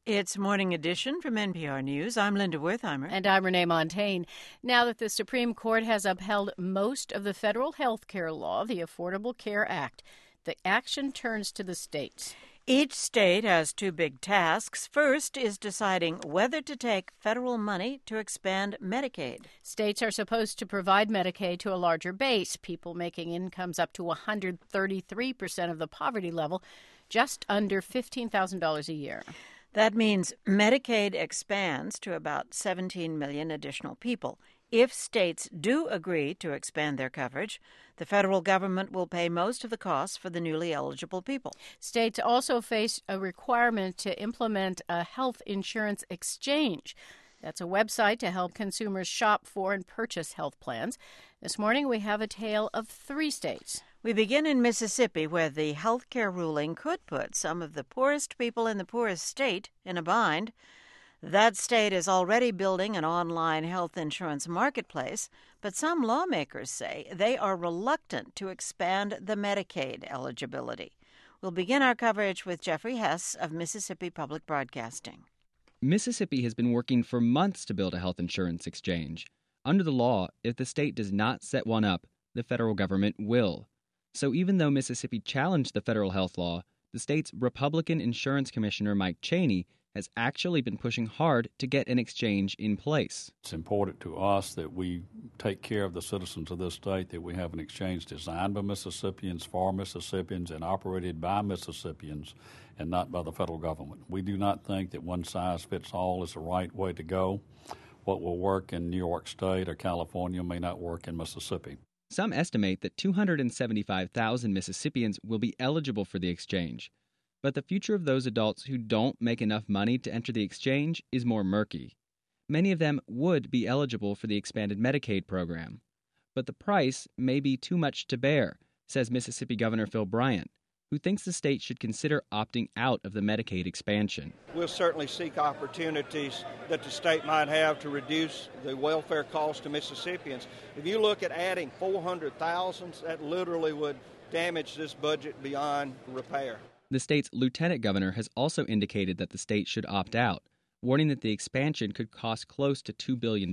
It's Morning Edition from NPR News. I'm Linda Wertheimer. And I'm Renee Montagne. Now that the Supreme Court has upheld most of the federal health care law, the Affordable Care Act, the action turns to the states. Each state has two big tasks. First is deciding whether to take federal money to expand Medicaid. States are supposed to provide Medicaid to a larger base, people making incomes up to 133% of the poverty level, just under $15,000 a year. That means Medicaid expands to about 17 million additional people. If states do agree to expand their coverage, the federal government will pay most of the costs for the newly eligible people. States also face a requirement to implement a health insurance exchange. That's a website to help consumers shop for and purchase health plans. This morning we have a tale of 3 states. We begin in Mississippi, where the health care ruling could put some of the poorest people in the poorest state in a bind. That state is already building an online health insurance marketplace, but some lawmakers say they are reluctant to expand the Medicaid eligibility. We'll begin our coverage with Jeffrey Hess of Mississippi Public Broadcasting. Mississippi has been working for months to build a health insurance exchange. Under the law, if the state does not set one up, the federal government will. So even though Mississippi challenged the federal health law, the state's Republican Insurance Commissioner Mike Chaney has actually been pushing hard to get an exchange in place. It's important to us that we take care of the citizens of this state, that we have an exchange designed by Mississippians, for Mississippians, and operated by Mississippians, and not by the federal government. We do not think that one size fits all is the right way to go. What will work in New York State or California may not work in Mississippi. Some estimate that 275,000 Mississippians will be eligible for the exchange. But the future of those adults who don't make enough money to enter the exchange is more murky. Many of them would be eligible for the expanded Medicaid program. But the price may be too much to bear, says Mississippi Governor Phil Bryant, who thinks the state should consider opting out of the Medicaid expansion. We'll certainly seek opportunities that the state might have to reduce the welfare costs to Mississippians. If you look at adding 400,000, that literally would damage this budget beyond repair. The state's lieutenant governor has also indicated that the state should opt out, warning that the expansion could cost close to $2 billion.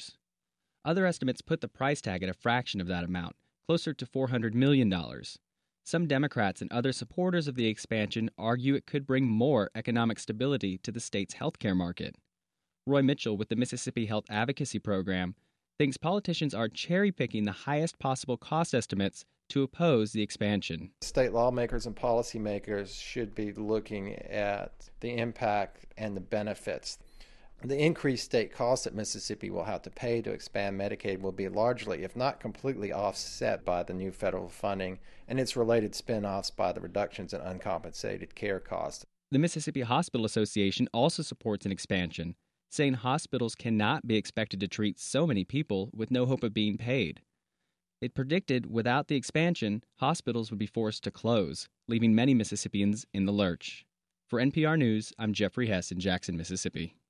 Other estimates put the price tag at a fraction of that amount, closer to $400 million. Some Democrats and other supporters of the expansion argue it could bring more economic stability to the state's healthcare market. Roy Mitchell with the Mississippi Health Advocacy Program thinks politicians are cherry-picking the highest possible cost estimates to oppose the expansion. State lawmakers and policymakers should be looking at the impact and the benefits. The increased state costs that Mississippi will have to pay to expand Medicaid will be largely, if not completely, offset by the new federal funding and its related spin-offs by the reductions in uncompensated care costs. The Mississippi Hospital Association also supports an expansion, saying hospitals cannot be expected to treat so many people with no hope of being paid. It predicted without the expansion, hospitals would be forced to close, leaving many Mississippians in the lurch. For NPR News, I'm Jeffrey Hess in Jackson, Mississippi.